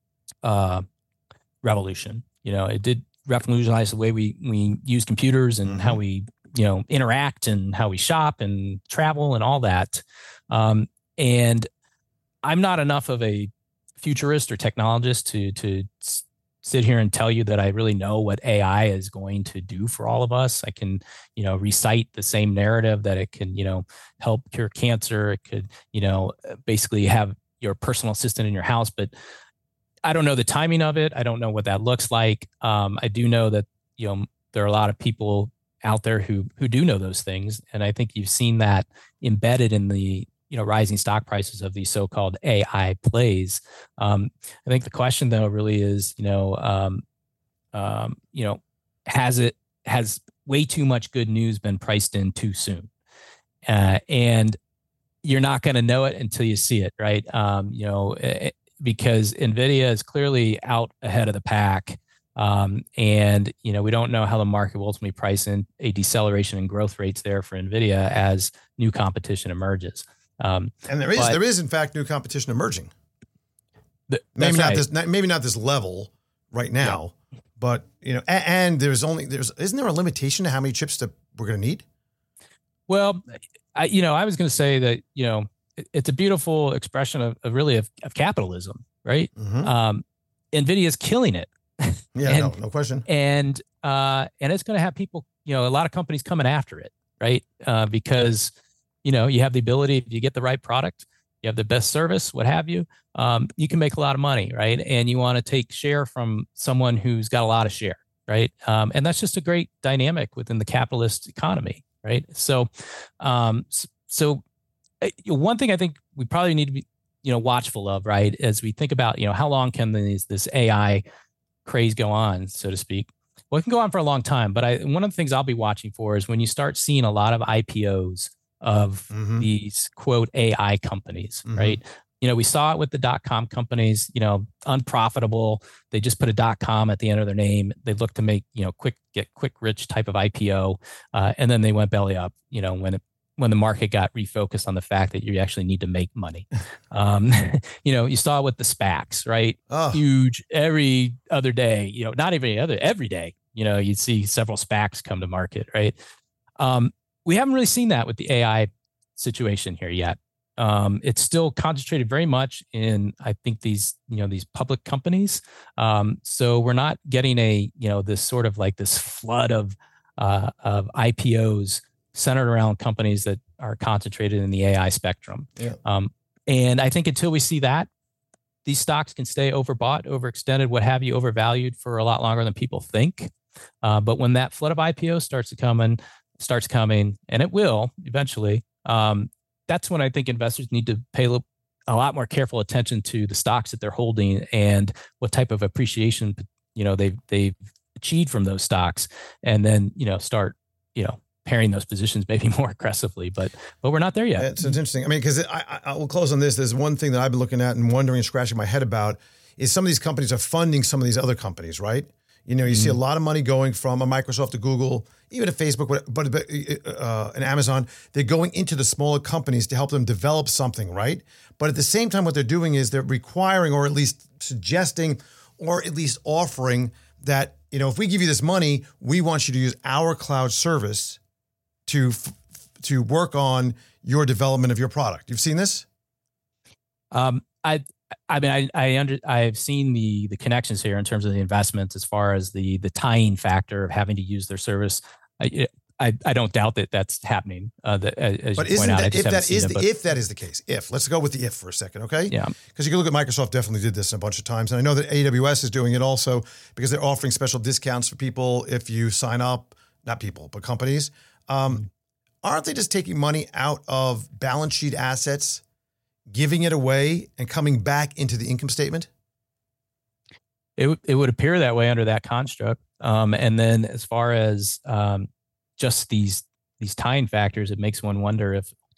D: revolution. It did revolutionize the way we use computers and how we, interact and how we shop and travel and all that. And I'm not enough of a futurist or technologist to sit here and tell you that I really know what AI is going to do for all of us. I can, recite the same narrative that it can, help cure cancer. It could, basically have your personal assistant in your house, but I don't know the timing of it. I don't know what that looks like. I do know that, there are a lot of people out there who do know those things. And I think you've seen that embedded in the, rising stock prices of these so-called AI plays. I think the question though really is, has way too much good news been priced in too soon? And you're not going to know it until you see it, right? Because NVIDIA is clearly out ahead of the pack. And we don't know how the market will ultimately price in a deceleration in growth rates there for NVIDIA as new competition emerges.
A: And there is in fact new competition emerging. Maybe not this level right now, but and isn't there a limitation to how many chips that we're going to need?
D: Well, I was going to say that it's a beautiful expression of capitalism, right? Mm-hmm. NVIDIA is killing it.
A: Yeah, no question.
D: And it's going to have people, a lot of companies coming after it, right? Because you have the ability, if you get the right product, you have the best service, what have you, you can make a lot of money, right? And you want to take share from someone who's got a lot of share, right? And that's just a great dynamic within the capitalist economy, right? So one thing I think we probably need to be, watchful of, right, as we think about, how long can this AI craze go on, so to speak? Well, it can go on for a long time, but one of the things I'll be watching for is when you start seeing a lot of IPOs of these quote AI companies, right? We saw it with the .com companies, unprofitable. They just put a .com at the end of their name. They look to make, get quick rich type of IPO. And then they went belly up, when the market got refocused on the fact that you actually need to make money. You saw it with the SPACs, right? Oh. Huge every other day, not even every day, you'd see several SPACs come to market, right? We haven't really seen that with the AI situation here yet. It's still concentrated very much in, I think, these public companies. So we're not getting this sort of like this flood of IPOs centered around companies that are concentrated in the AI spectrum. Yeah. And I think until we see that, these stocks can stay overbought, overextended, what have you, overvalued for a lot longer than people think. But when that flood of IPOs starts coming, and it will eventually, that's when I think investors need to pay a lot more careful attention to the stocks that they're holding and what type of appreciation they've achieved from those stocks, and then start pairing those positions maybe more aggressively. But we're not there yet.
A: It's interesting. I mean, because I will close on this. There's one thing that I've been looking at and wondering and scratching my head about is some of these companies are funding some of these other companies, right? You see a lot of money going from a Microsoft to Google, even to Facebook, but an Amazon. They're going into the smaller companies to help them develop something, right? But at the same time, what they're doing is they're requiring, or at least suggesting, or at least offering that, if we give you this money, we want you to use our cloud service to work on your development of your product. You've seen this?
D: I've seen the connections here in terms of the investments as far as the tying factor of having to use their service. I don't doubt that that's happening. As
A: but
D: you point out,
A: if that is the case, let's go with the if for a second, okay?
D: Yeah.
A: Because you can look at Microsoft definitely did this a bunch of times, and I know that AWS is doing it also because they're offering special discounts for people if you sign up. Not people, but companies. Aren't they just taking money out of balance sheet assets, giving it away, and coming back into the income statement?
D: It would appear that way under that construct. And then as far as just these tying factors, it makes one wonder if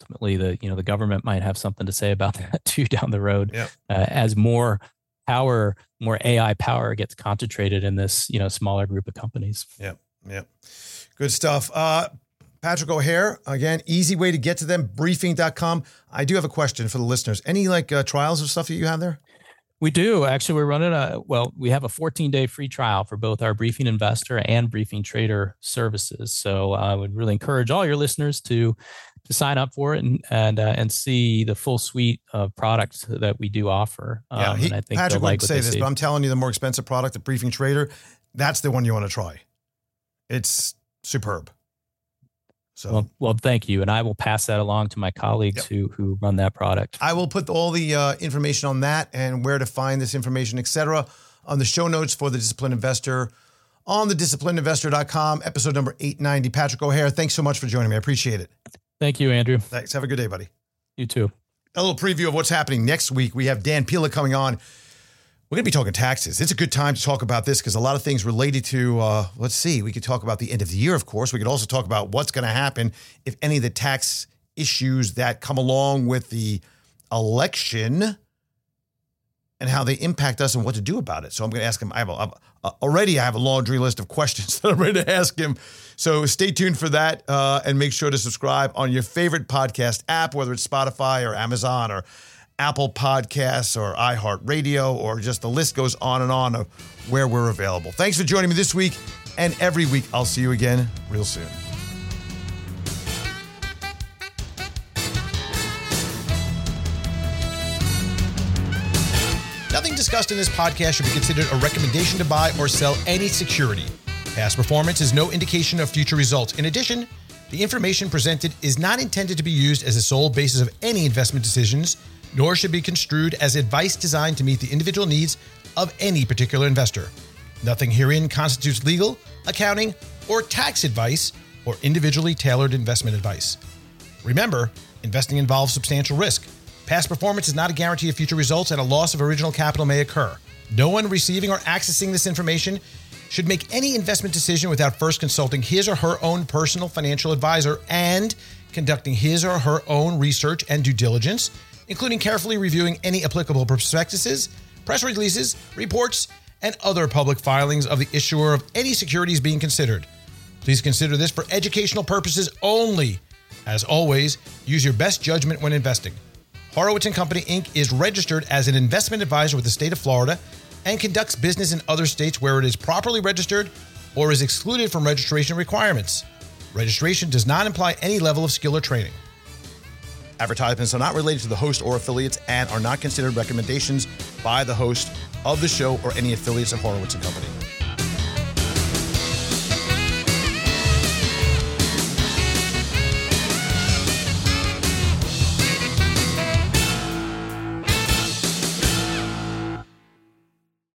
D: ultimately the government might have something to say about that too down the road.
A: Yep.
D: As more AI power gets concentrated in this, smaller group of companies.
A: Yep. Good stuff. Patrick O'Hare, again, easy way to get to them, briefing.com. I do have a question for the listeners. Any trials or stuff that you have there?
D: We do. Actually, we're running we have a 14-day free trial for both our Briefing Investor and Briefing Trader services. So I would really encourage all your listeners to sign up for it and see the full suite of products that we do offer.
A: Yeah,
D: and I think
A: Patrick
D: would
A: say this, but I'm telling you, the more expensive product, the Briefing Trader, that's the one you want to try. It's superb. So
D: well, thank you. And I will pass that along to my colleagues who run that product.
A: I will put all the information on that and where to find this information, et cetera, on the show notes for The Disciplined Investor on thedisciplinedinvestor.com, episode number 890. Patrick O'Hare, thanks so much for joining me. I appreciate it.
D: Thank you, Andrew.
A: Thanks. Have a good day, buddy.
D: You too.
A: A little preview of what's happening next week. We have Dan Pila coming on. We're going to be talking taxes. It's a good time to talk about this because a lot of things related to, we could talk about the end of the year, of course. We could also talk about what's going to happen if any of the tax issues that come along with the election and how they impact us and what to do about it. So I'm going to ask him. I have a laundry list of questions that I'm ready to ask him. So stay tuned for that and make sure to subscribe on your favorite podcast app, whether it's Spotify or Amazon or Apple Podcasts or iHeartRadio, or just the list goes on and on of where we're available. Thanks for joining me this week and every week. I'll see you again real soon. Nothing discussed in this podcast should be considered a recommendation to buy or sell any security. Past performance is no indication of future results. In addition, the information presented is not intended to be used as a sole basis of any investment decisions, nor should be construed as advice designed to meet the individual needs of any particular investor. Nothing herein constitutes legal, accounting, or tax advice or individually tailored investment advice. Remember, investing involves substantial risk. Past performance is not a guarantee of future results, and a loss of original capital may occur. No one receiving or accessing this information should make any investment decision without first consulting his or her own personal financial advisor and conducting his or her own research and due diligence, including carefully reviewing any applicable prospectuses, press releases, reports, and other public filings of the issuer of any securities being considered. Please consider this for educational purposes only. As always, use your best judgment when investing. Horowitz & Company, Inc. is registered as an investment advisor with the state of Florida and conducts business in other states where it is properly registered or is excluded from registration requirements. Registration does not imply any level of skill or training. Advertisements are not related to the host or affiliates and are not considered recommendations by the host of the show or any affiliates of Horowitz & Company.